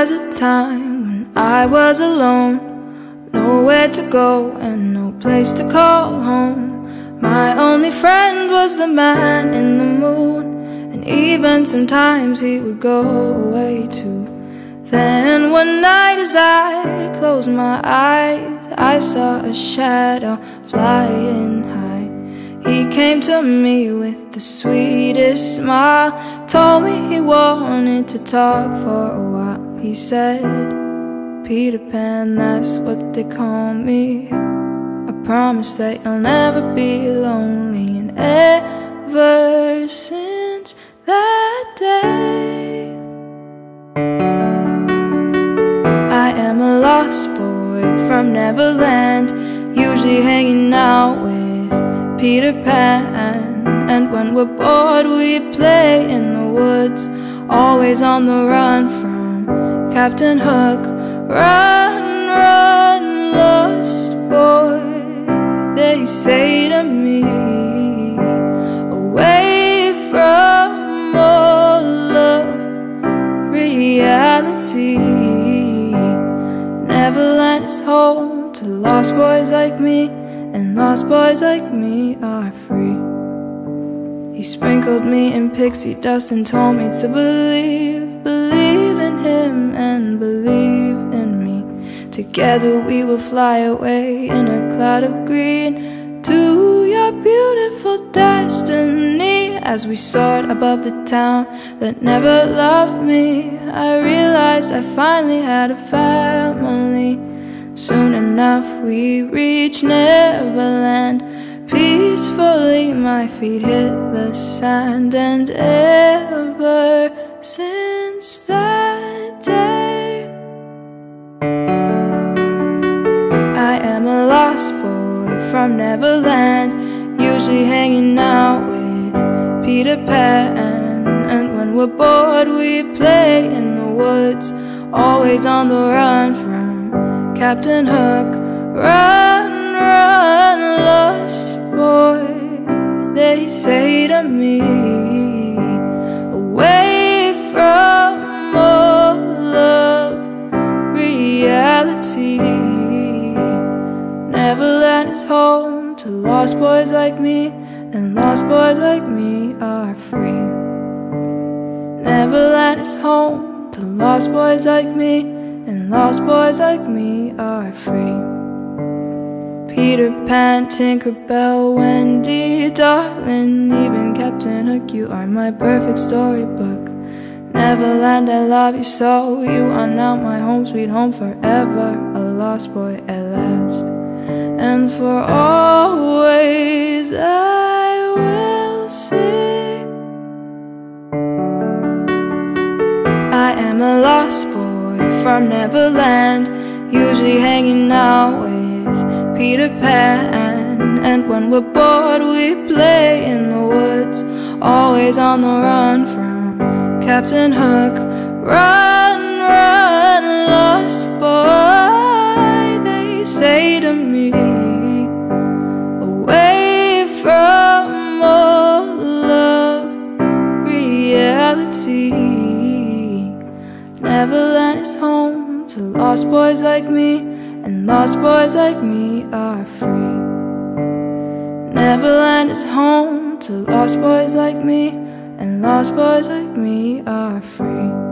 was a time when I was alone, nowhere to go and no place to call home. My only friend was the man in the moon, and even sometimes he would go away too. Then one night as I closed my eyes, I saw a shadow flying high. He came to me with the sweetest smile, told me he wanted to talk for a while. He said, "Peter Pan, that's what they call me. I promise that you'll never be lonely." And ever since that day, I am a lost boy from Neverland, usually hanging out with Peter Pan. And when we're bored we play in the woods, always on the run from Captain Hook. Run, run, lost boy, they say to me, away from all of reality. Neverland is home to lost boys like me, and lost boys like me are free. He sprinkled me in pixie dust and told me to believe in him and believe in me. Together we will fly away in a cloud of green to your beautiful destiny. As we soared above the town that never loved me, I realized I finally had a family. Soon enough we reached Neverland. Peacefully my feet hit the sand, and ever since that day, I am a lost boy from Neverland, usually hanging out with Peter Pan. And when we're bored we play in the woods, always on the run from Captain Hook. Run, run, lost boy, they say to me, away from all of reality. Neverland is home to lost boys like me, and lost boys like me are free. Neverland is home to lost boys like me, and lost boys like me are free. Peter Pan, Tinker Bell, Wendy, darling, even Captain Hook, you are my perfect storybook. Neverland, I love you so, you are now my home, sweet home forever. A lost boy at last, and for always I will sing. I am a lost boy from Neverland, usually hanging out with Peter Pan. And when we're bored we play in the woods, always on the run from Captain Hook. Run, run, lost boy, they say to me, away from all of reality. Neverland is home to lost boys like me, and lost boys like me are free. Neverland is home to lost boys like me, and lost boys like me are free.